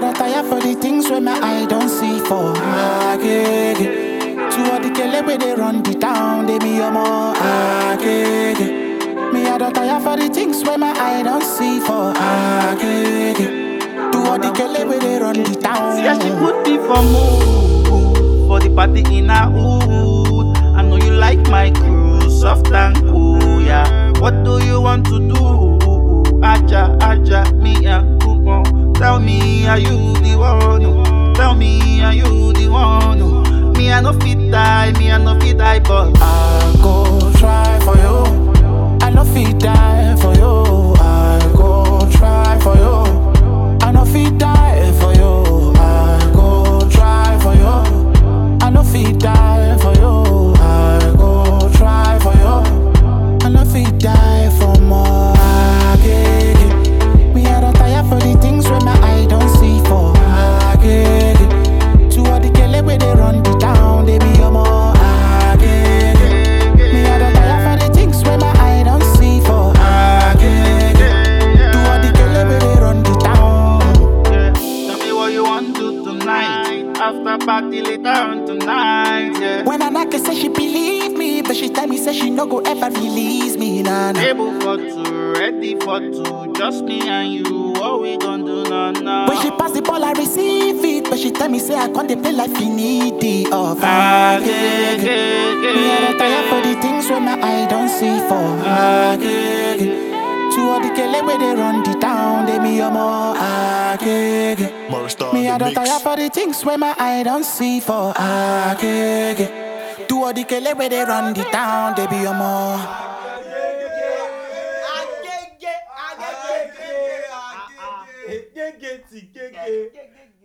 don't tire for the things where my eye don't see for. To all the kele where they run the town, they be your more. Me I don't tire for the things where my eye don't see for. To all the kele where they run the town. See how she put me for mood, for the party in her hood. I know you like my crew, soft and cool, yeah. What do you want to do? Aja, aja, me and Coupon. Tell me, are you the one? Tell me, are you the one? Me I no fit die, but I go try for you. I no fit die for you. I go try for you. I no fit die for you. I go try for you. I no fit die for you. I go try for you. I no fit die for more. Me I don't tire for the things where my eye don't see for. To all the kele where they run the town, they be your more. Me I don't tire for the things where my eye don't see for. To all the kele where they run the town. yeah. Tell me what you want to tonight. After party later on tonight, yeah. When I knock, say she believe me, but she tell me say she no go ever release me, nah. Table for two, ready for two, just me and you. What we gon' do now? When she pass the ball, I receive it, but she tell me say I can't dey play like finity. Oh, Me Me I don't tire for the things where my eye don't see for. To all the kele where they run the town, they be your more. Me I don't tire for the things where my eye don't see for. To all the kele where they run the town, they be your more. Agege.